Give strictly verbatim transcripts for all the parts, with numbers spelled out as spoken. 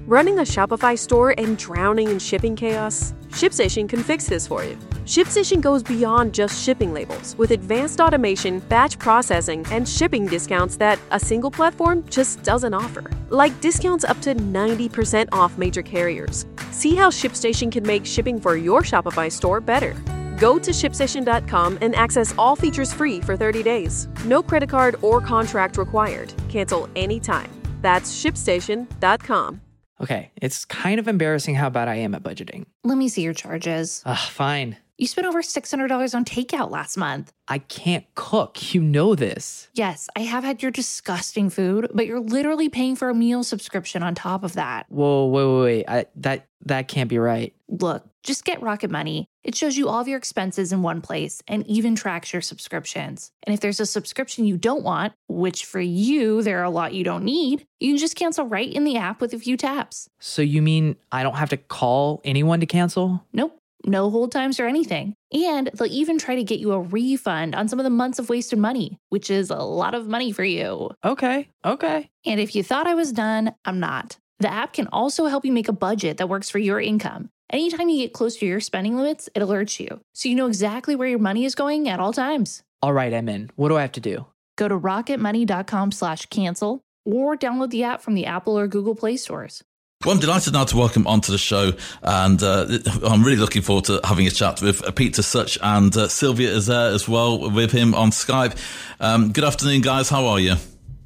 Running a Shopify store and drowning in shipping chaos? ShipStation can fix this for you. ShipStation goes beyond just shipping labels with advanced automation, batch processing, and shipping discounts that a single platform just doesn't offer. Like discounts up to ninety percent off major carriers. See how ShipStation can make shipping for your Shopify store better. Go to ShipStation dot com and access all features free for thirty days. No credit card or contract required. Cancel anytime. That's ShipStation dot com. Okay, it's kind of embarrassing how bad I am at budgeting. Let me see your charges. Ugh, fine. You spent over six hundred dollars on takeout last month. I can't cook. You know this. Yes, I have had your disgusting food, but you're literally paying for a meal subscription on top of that. Whoa, wait, wait, wait. I, that, that can't be right. Look, just get Rocket Money. It shows you all of your expenses in one place and even tracks your subscriptions. And if there's a subscription you don't want, which for you, there are a lot you don't need, you can just cancel right in the app with a few taps. So you mean I don't have to call anyone to cancel? Nope. No hold times or anything. And they'll even try to get you a refund on some of the months of wasted money, which is a lot of money for you. Okay, okay. And if you thought I was done, I'm not. The app can also help you make a budget that works for your income. Anytime you get close to your spending limits, it alerts you, so you know exactly where your money is going at all times. All right, I'm in. What do I have to do? Go to rocketmoney.com slash cancel or download the app from the Apple or Google Play stores. Well, I'm delighted now to welcome onto the show, and uh, I'm really looking forward to having a chat with Peter Such, and uh, Sylvia is there as well with him on Skype. Um, good afternoon, guys. How are you?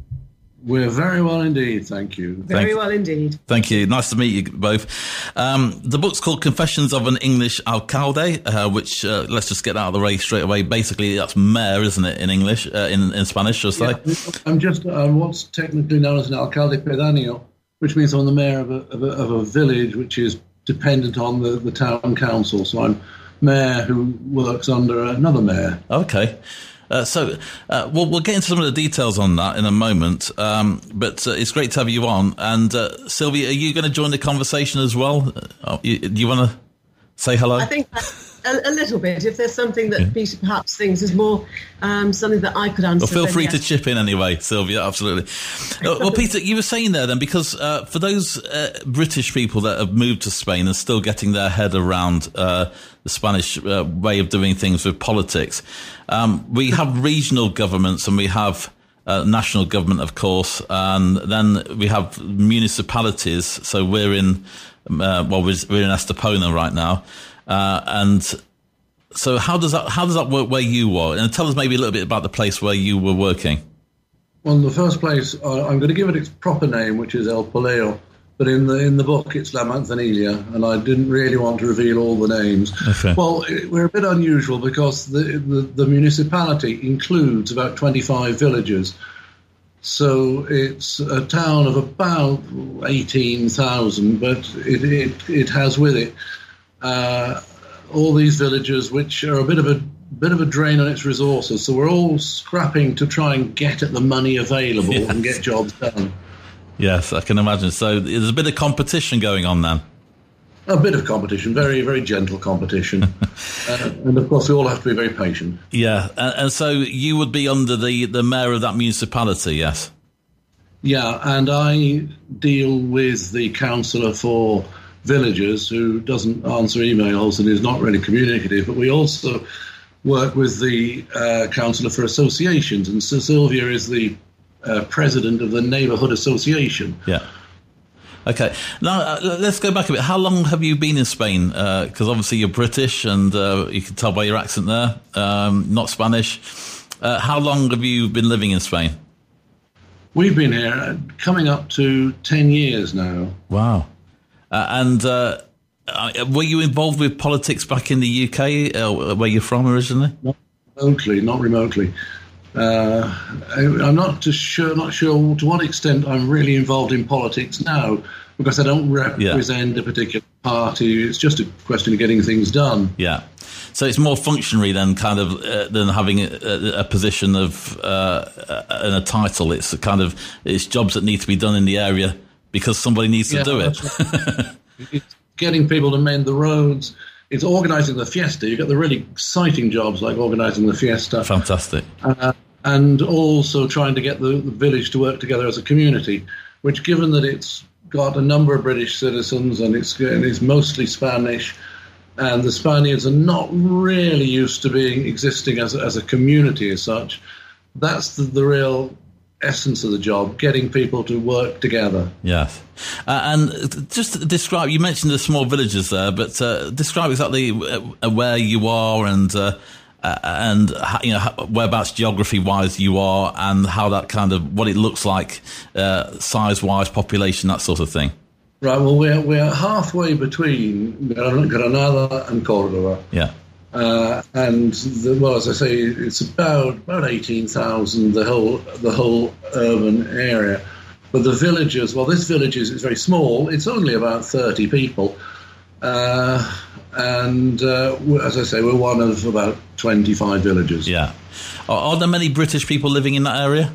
We're very well indeed, thank you. Very thank, well indeed. Thank you. Nice to meet you both. Um, the book's called Confessions of an English Alcalde, uh, which, uh, let's just get that out of the way straight away. Basically, that's mayor, isn't it, in English, uh, in, in Spanish, shall I say? Yeah, I'm just uh, what's technically known as an alcalde pedáneo, which means I'm the mayor of a, of a, of a village which is dependent on the, the town council. So I'm mayor who works under another mayor. Okay. Uh, so uh, we'll, we'll get into some of the details on that in a moment, um, but uh, it's great to have you on. And uh, Sylvia, are you going to join the conversation as well? Uh, you, do you want to say hello? I think a, a little bit. If there's something that yeah. Peter perhaps thinks is more um, something that I could answer. Well, feel free yes. to chip in anyway, Sylvia, absolutely. uh, well, Peter, you were saying there then, because uh, for those uh, British people that have moved to Spain and still getting their head around uh, the Spanish uh, way of doing things with politics, um, we have regional governments and we have uh, national government, of course, and then we have municipalities. So we're in, uh, well, we're, we're in Estepona right now. Uh, and so how does that how does that work where you were? And tell us maybe a little bit about the place where you were working. Well, in the first place, uh, I'm going to give it its proper name, which is El Poleo. But in the in the book, it's La Manzanilla, and I didn't really want to reveal all the names. Okay. Well, it, we're a bit unusual because the, the, the municipality includes about twenty-five villages. So it's a town of about eighteen thousand, but it, it, it has with it uh, all these villages, which are a bit of a bit of a drain on its resources. So we're all scrapping to try and get at the money available yes. and get jobs done. Yes, I can imagine. So there's a bit of competition going on then. A bit of competition, very, very gentle competition. uh, and, of course, we all have to be very patient. Yeah, and, and so you would be under the, the mayor of that municipality, yes? Yeah, and I deal with the councillor for villages who doesn't answer emails and is not really communicative, but we also work with the uh, councillor for associations, and Sir Sylvia is the uh, president of the Neighbourhood Association. Yeah. Okay. Now, uh, let's go back a bit. How long have you been in Spain? Because uh, obviously you're British, and uh, you can tell by your accent there, um, not Spanish. Uh, how long have you been living in Spain? We've been here uh, coming up to ten years now. Wow. Uh, and uh, were you involved with politics back in the U K, uh, where you're from originally? Not remotely, not remotely. Uh, I, I'm not too sure, not sure to what extent I'm really involved in politics now, because I don't represent yeah. a particular party. It's just a question of getting things done. Yeah. So it's more functionary than kind of uh, than having a, a position of uh, and a title. It's a kind of it's jobs that need to be done in the area because somebody needs to yeah, do it. Right. It's getting people to mend the roads. It's organising the fiesta. You get the really exciting jobs like organising the fiesta. Fantastic. Uh, and also trying to get the, the village to work together as a community, which, given that it's got a number of British citizens, and it's, and it's mostly Spanish. And the Spaniards are not really used to being existing as, as a community as such. That's the, the real essence of the job, getting people to work together. Yes. Uh, and just describe, you mentioned the small villages there, but uh, describe exactly uh, where you are and uh, uh, and how, you know, whereabouts geography-wise you are, and how that kind of, what it looks like uh, size-wise, population, that sort of thing. Right, well, we're, we're halfway between Granada and Cordoba. Yeah. Uh, and the, well, as I say, it's about about eighteen thousand, the whole the whole urban area. But the villages, well, this village is, is very small. It's only about thirty people, uh, and uh, as I say, we're one of about twenty-five villages. Yeah. Are, are there many British people living in that area?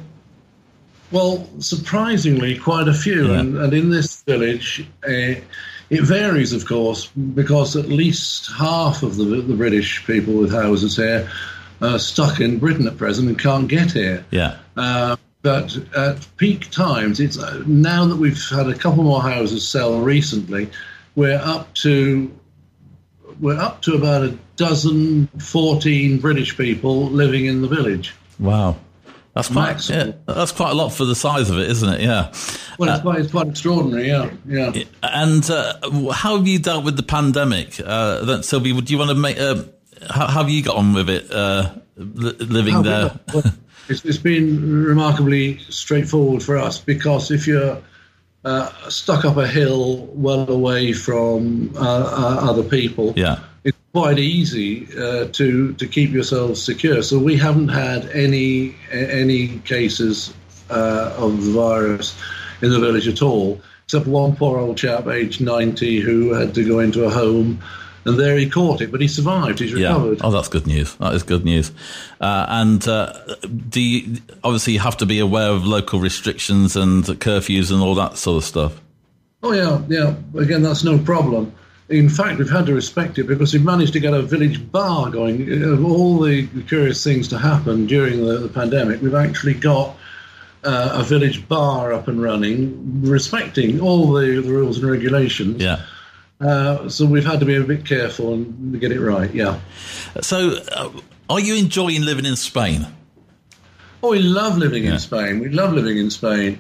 Well, surprisingly, quite a few. Yeah. And, and in this village, uh, it varies, of course, because at least half of the, the British people with houses here are stuck in Britain at present and can't get here. Yeah. Uh, but at peak times, it's uh, now that we've had a couple more houses sell recently, we're up to we're up to about a dozen, fourteen British people living in the village. Wow. That's quite, yeah, that's quite a lot for the size of it, isn't it? Yeah. Well, it's, uh, quite, it's quite extraordinary, yeah. yeah. And uh, how have you dealt with the pandemic? Uh, that, Sylvia, would you want to make? Uh, how, how have you got on with it, uh, li- living How there? Well, it's, it's been remarkably straightforward for us, because if you're uh, stuck up a hill well away from uh, uh, other people, Yeah. it's quite easy uh, to to keep yourselves secure. So we haven't had any any cases uh, of the virus in the village at all, except one poor old chap, aged ninety, who had to go into a home, and there he caught it, but he survived. He's recovered. Yeah. Oh, that's good news. That is good news. Uh, and uh, do you, obviously you have to be aware of local restrictions and curfews and all that sort of stuff. Oh yeah, yeah. Again, that's no problem. In fact, we've had to respect it because we've managed to get a village bar going. Of all the curious things to happen during the, the pandemic, we've actually got uh, a village bar up and running, respecting all the, the rules and regulations. Yeah. Uh, so we've had to be a bit careful and get it right, yeah. So uh, are you enjoying living in Spain? Oh, we love living Yeah. in Spain. We love living in Spain.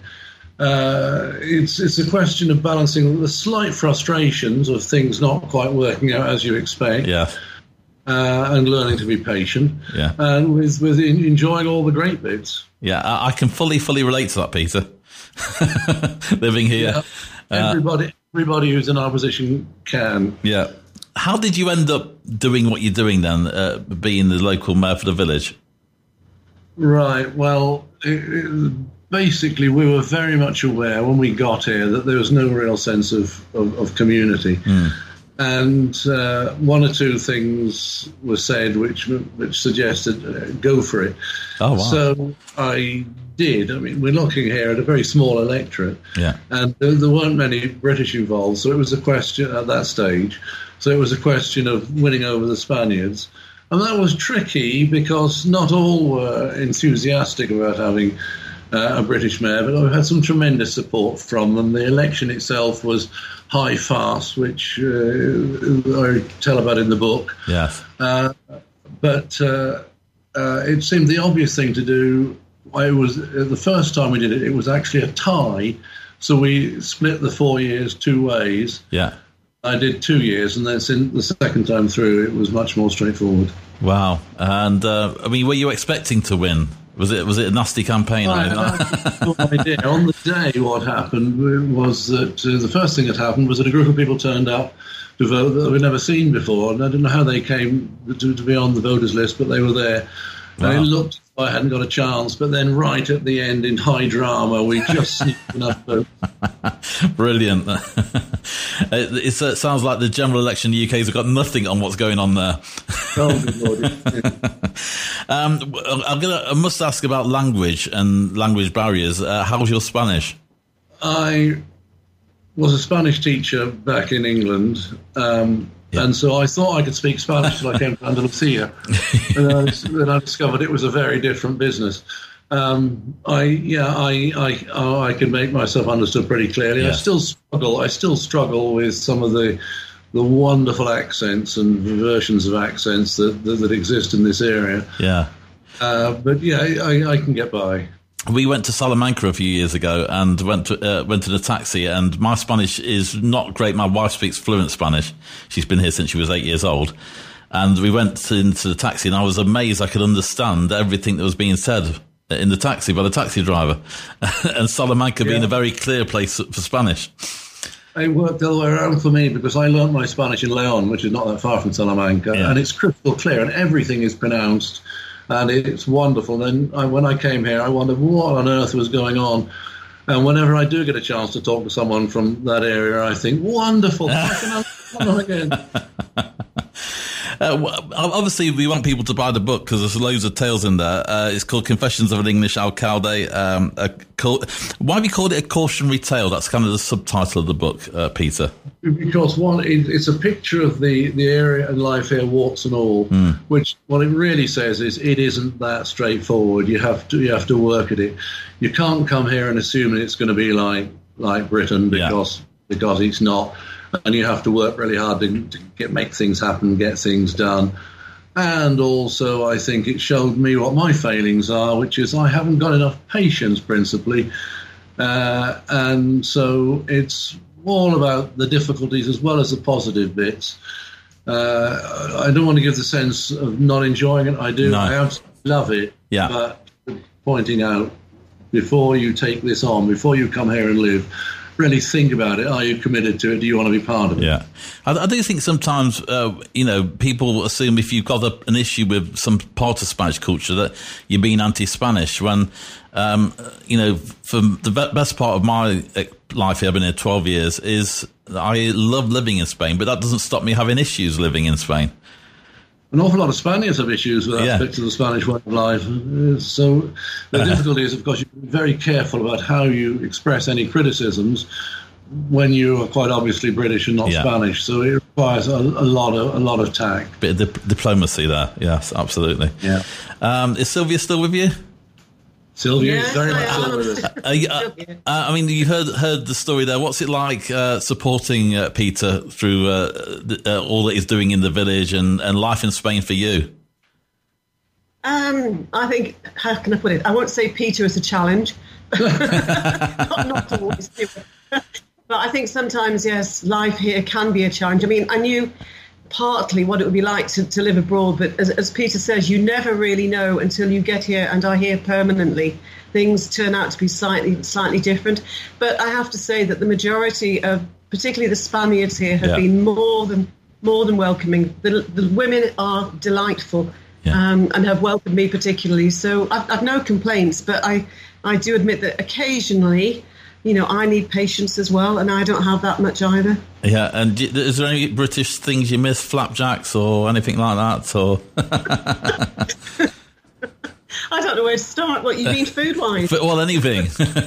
Uh, it's it's a question of balancing the slight frustrations of things not quite working out as you expect, Yeah. uh, and learning to be patient, Yeah. and with with in, enjoying all the great bits. Yeah, I, I can fully, fully relate to that, Peter. Living here. Yeah. Everybody, everybody who's in our position can. Yeah. How did you end up doing what you're doing then, uh, being the local mayor for the village? Right. Well, it, it, basically, we were very much aware when we got here that there was no real sense of, of, of community. Mm. And uh, one or two things were said which which suggested uh, go for it. Oh, wow. So I did. I mean, we're looking here at a very small electorate. Yeah. And there, there weren't many British involved, so it was a question at that stage. So it was a question of winning over the Spaniards. And that was tricky because not all were enthusiastic about having uh, a British mayor, but we had some tremendous support from them. The election itself was high fast, which uh, I tell about in the book. Yes. Uh, but uh, uh, it seemed the obvious thing to do. I was uh, the first time we did it, it was actually a tie. So we split the four years two ways. Yeah. I did two years, and then since the second time through, it was much more straightforward. Wow. And, uh, I mean, were you expecting to win? Was it was it a nasty campaign? I had no idea. On the day, what happened was that uh, the first thing that happened was that a group of people turned up to vote that we'd never seen before. And I don't know how they came to, to be on the voters list, but they were there. Wow. And it looked as if I hadn't got a chance. But then right at the end, in high drama, we just sneaked enough votes. Brilliant. it, it's, it sounds like the general election in the U K has got nothing on what's going on there. Oh, good Lord. um, I'm gonna, I must ask about language and language barriers. Uh, how's your Spanish? I was a Spanish teacher back in England, um, Yeah. and so I thought I could speak Spanish till I came to Andalusia. and I, then I discovered it was a very different business. Um, I yeah, I I oh, I can make myself understood pretty clearly. Yeah. I still struggle. I still struggle with some of the the wonderful accents and versions of accents that that, that exist in this area. Yeah. Uh, but yeah, I, I can get by. We went to Salamanca a few years ago and went to, uh, went in a taxi, and my Spanish is not great. My wife speaks fluent Spanish. She's been here since she was eight years old. And we went into the taxi, and I was amazed I could understand everything that was being said in the taxi by the taxi driver. And Salamanca yeah. being a very clear place for Spanish. It worked the other way around for me, because I learnt my Spanish in Leon, which is not that far from Salamanca, yeah. and it's crystal clear, and everything is pronounced. And it's wonderful. Then I, when I came here, I wondered what on earth was going on. And whenever I do get a chance to talk to someone from that area, I think, wonderful. I can understand again. Uh, obviously, we want people to buy the book because there's loads of tales in there. Uh, it's called Confessions of an English Alcalde. Um, a, why have you called it a cautionary tale? That's kind of the subtitle of the book, uh, Peter. Because one, it, it's a picture of the, the area and life here, warts and all. Mm. Which what it really says is it isn't that straightforward. You have to you have to work at it. You can't come here and assume it's going to be like like Britain, because yeah. because it's not. And you have to work really hard to, to get make things happen, get things done. And also, I think it showed me what my failings are, which is I haven't got enough patience, principally. Uh, and so it's all about the difficulties as well as the positive bits. Uh, I don't want to give the sense of not enjoying it. I do. No. I absolutely love it. Yeah. But pointing out, before you take this on, before you come here and live, really think about it. Are you committed to it? Do you want to be part of it? Yeah. I, I do think sometimes, uh, you know, people assume if you've got a, an issue with some part of Spanish culture that you're being anti-Spanish, when, um, you know, for the be- best part of my life here, I've been here twelve years, is I love living in Spain, but that doesn't stop me having issues living in Spain. An awful lot of Spaniards have issues with aspects yeah. of the Spanish way of life. So the difficulty is, of course, you're very careful about how you express any criticisms when you are quite obviously British and not yeah. Spanish. So it requires a, a lot of a lot of tact. Bit of dip- diplomacy there. Yes, absolutely. Yeah. Um, is Sylvia still with you? Sylvia yes, is very much I still with us. Uh, uh, uh, I mean, you heard heard the story there. What's it like uh, supporting uh, Peter through uh, the, uh, all that he's doing in the village and, and life in Spain for you? Um, I think, how can I put it? I won't say Peter is a challenge. not, not to always do it. But I think sometimes, yes, life here can be a challenge. I mean, I knew partly what it would be like to, to live abroad, but as, as Peter says, you never really know until you get here and are here permanently. Things turn out to be slightly slightly different. But I have to say that the majority of, particularly the Spaniards here, have yeah. been more than more than welcoming. The, the women are delightful yeah. um, and have welcomed me particularly. So I've, I've no complaints, but I, I do admit that occasionally, you know, I need patience as well, and I don't have that much either. Yeah, and is there any British things you miss, flapjacks or anything like that? Or I don't know where to start. What you mean, food-wise? Well, anything.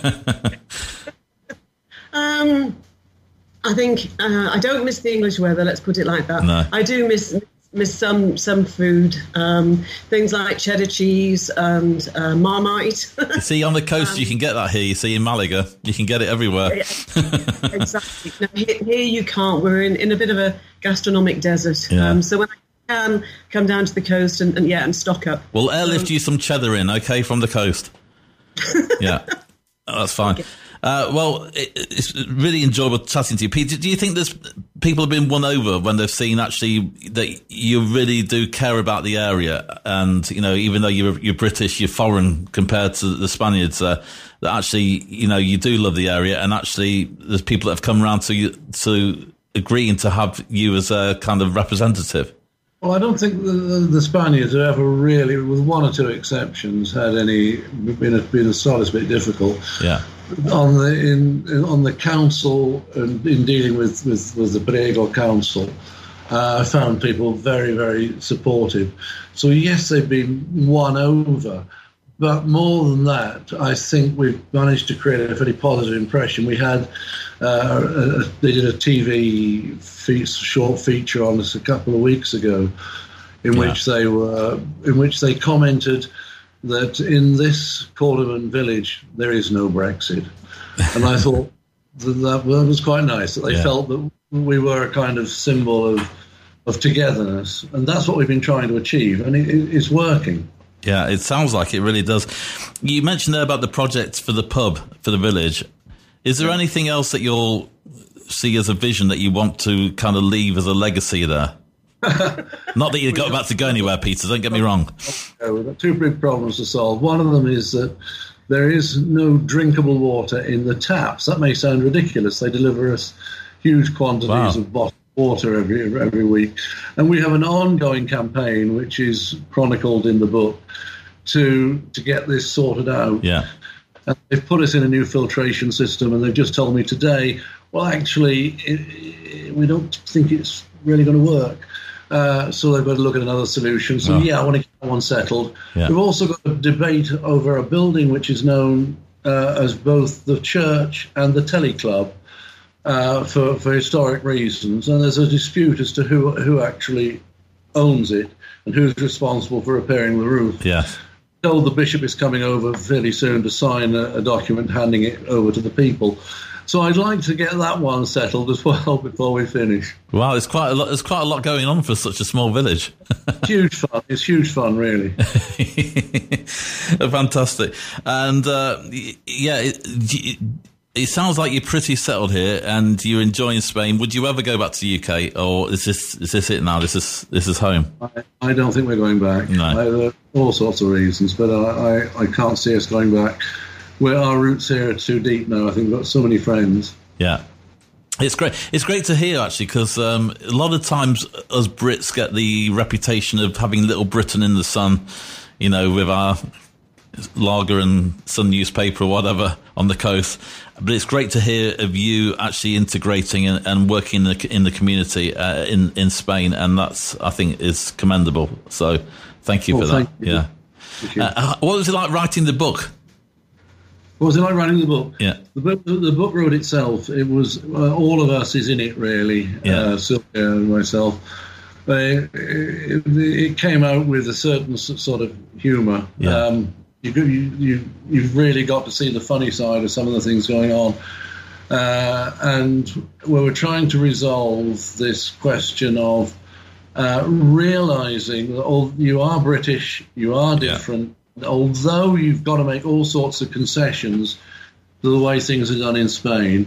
um, I think uh, I don't miss the English weather. Let's put it like that. No. I do miss. miss some some food, um, things like cheddar cheese and uh, Marmite. You see, on the coast, um, you can get that here. You see, in Malaga, you can get it everywhere. Exactly. No, here, here you can't. We're in, in a bit of a gastronomic desert. Yeah. Um, so when I can come down to the coast and, and yeah, and stock up. We'll airlift um, you some cheddar in, okay, from the coast. Yeah, oh, that's fine. Okay. Uh, well, it, it's really enjoyable chatting to you, Peter. Do you think there's people have been won over when they've seen actually that you really do care about the area, and you know, even though you're you're British, you're foreign compared to the Spaniards, uh, that actually you know you do love the area, and actually there's people that have come around to you to agreeing to have you as a kind of representative. Well, I don't think the, the Spaniards have ever really, with one or two exceptions, had any been been the slightest bit difficult. Yeah. On the in, in on the council and in dealing with, with, with the Priego Council, uh, I found people very, very supportive. So yes, they've been won over, but more than that, I think we've managed to create a very positive impression. We had uh, a, they did a T V fe- short feature on us a couple of weeks ago, in yeah. which they were in which they commented that in this Cordovan village there is no Brexit. And I thought that, that was quite nice, that they yeah. felt that we were a kind of symbol of, of togetherness. And that's what we've been trying to achieve, and it, it's working. Yeah, it sounds like it really does. You mentioned there about the project for the pub, for the village. Is there yeah. anything else that you'll see as a vision that you want to kind of leave as a legacy there? Not that you've got about to go anywhere, Peter, don't get me wrong. Okay, we've got two big problems to solve. One of them is that there is no drinkable water in the taps. That may sound ridiculous. They deliver us huge quantities wow. of bottled water every every week. And we have an ongoing campaign, which is chronicled in the book, to to get this sorted out. Yeah. And they've put us in a new filtration system, and they've just told me today, well, actually, it, it, we don't think it's really going to work. Uh, so they've got to look at another solution. So, oh. yeah, I want to get that one settled. Yeah. We've also got a debate over a building which is known uh, as both the church and the telly club uh, for, for historic reasons. And there's a dispute as to who who actually owns it and who's responsible for repairing the roof. Yeah. So the bishop is coming over fairly soon to sign a, a document handing it over to the people. So I'd like to get that one settled as well before we finish. Wow, it's quite a lot. There's quite a lot going on for such a small village. Huge fun. It's huge fun, really. Fantastic. And uh, yeah, it, it, it sounds like you're pretty settled here, and you're enjoying Spain. Would you ever go back to the U K, or is this is this it now? This is this is home. I, I don't think we're going back. No, I, there are all sorts of reasons, but I, I, I can't see us going back. Where our roots here are too deep now. I think we've got so many friends. Yeah. It's great. It's great to hear, actually, because um, a lot of times us Brits get the reputation of having Little Britain in the sun, you know, with our lager and Sun newspaper or whatever on the coast. But it's great to hear of you actually integrating and, and working in the, in the community uh, in, in Spain. And that's, I think, is commendable. So thank you well, for that. You. Yeah. Thank you. Uh, what was it like writing the book? What was it like writing the book? Yeah, the book, the book wrote itself. It was uh, all of us is in it, really. Yeah. Uh, Sylvia and myself. Uh, it, it came out with a certain sort of humour. Yeah. Um, you, you you you've really got to see the funny side of some of the things going on, uh, and we were trying to resolve this question of uh, realising that all, you are British, you are different. Yeah. Although you've got to make all sorts of concessions to the way things are done in Spain,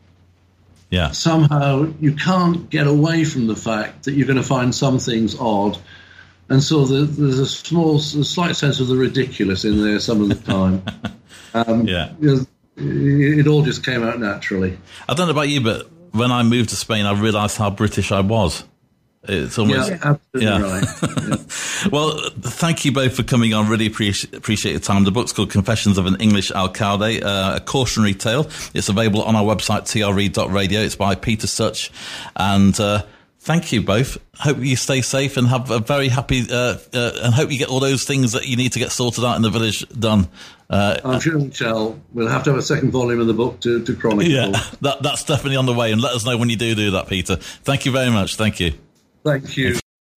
yeah, somehow you can't get away from the fact that you're going to find some things odd. And so the, there's a small, a slight sense of the ridiculous in there some of the time. um, yeah. It, it all just came out naturally. I don't know about you, but when I moved to Spain, I realised how British I was. It's almost, yeah, absolutely yeah. right. Yeah. Well, thank you both for coming on. Really appreciate, appreciate your time. The book's called Confessions of an English Alcalde, uh, a cautionary tale. It's available on our website, T R E dot radio. It's by Peter Such. And uh, thank you both. Hope you stay safe and have a very happy, uh, uh, and hope you get all those things that you need to get sorted out in the village done. Uh, I'm sure we shall. We'll have to have a second volume of the book to, to chronicle. Yeah, that, that's definitely on the way. And let us know when you do do that, Peter. Thank you very much. Thank you. Thank you.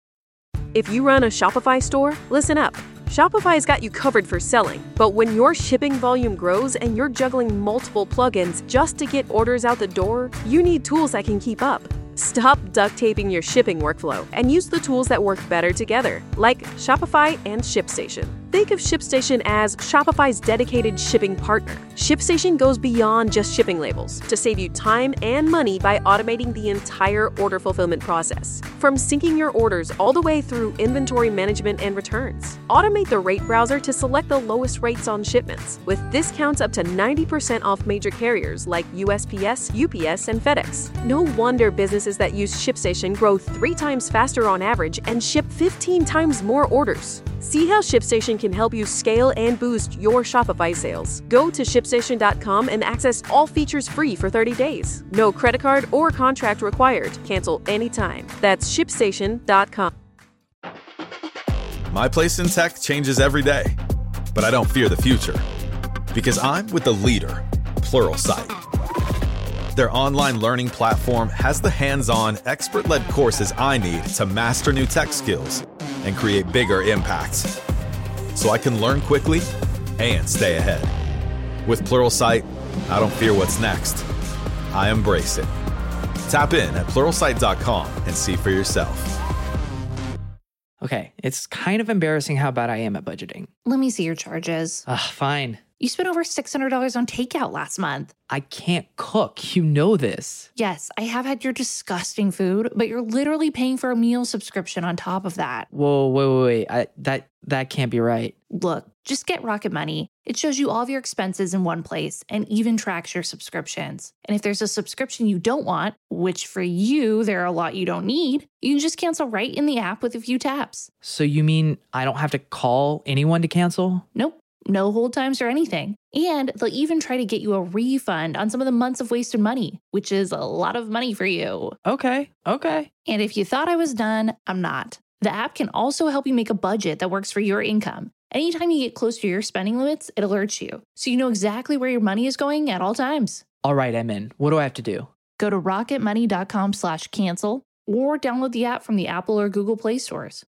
If you run a Shopify store, listen up. Shopify's got you covered for selling, but when your shipping volume grows and you're juggling multiple plugins just to get orders out the door, you need tools that can keep up. Stop duct taping your shipping workflow and use the tools that work better together, like Shopify and ShipStation. Think of ShipStation as Shopify's dedicated shipping partner. ShipStation goes beyond just shipping labels to save you time and money by automating the entire order fulfillment process. From syncing your orders all the way through inventory management and returns. Automate the rate browser to select the lowest rates on shipments, with discounts up to ninety percent off major carriers like U S P S, U P S, and FedEx. No wonder businesses that use ShipStation grow three times faster on average and ship fifteen times more orders. See how ShipStation can help you scale and boost your Shopify sales. Go to ship station dot com and access all features free for thirty days. No credit card or contract required. Cancel anytime. That's ship station dot com. My place in tech changes every day, but I don't fear the future because I'm with the leader, Pluralsight. Their online learning platform has the hands-on, expert-led courses I need to master new tech skills and create bigger impacts. so I can learn quickly and stay ahead. With Pluralsight, I don't fear what's next. I embrace it. Tap in at pluralsight dot com and see for yourself. Okay, it's kind of embarrassing how bad I am at budgeting. Let me see your charges. Ugh, fine. You spent over six hundred dollars on takeout last month. I can't cook. You know this. Yes, I have had your disgusting food, but you're literally paying for a meal subscription on top of that. Whoa, wait, wait, wait. I, that, that can't be right. Look, just get Rocket Money. It shows you all of your expenses in one place and even tracks your subscriptions. And if there's a subscription you don't want, which for you, there are a lot you don't need, you can just cancel right in the app with a few taps. So you mean I don't have to call anyone to cancel? Nope. No hold times or anything. And they'll even try to get you a refund on some of the months of wasted money, which is a lot of money for you. Okay, okay. And if you thought I was done, I'm not. The app can also help you make a budget that works for your income. Anytime you get close to your spending limits, it alerts you, so you know exactly where your money is going at all times. All right, I'm in. What do I have to do? Go to rocketmoney dot com slash cancel or download the app from the Apple or Google Play stores.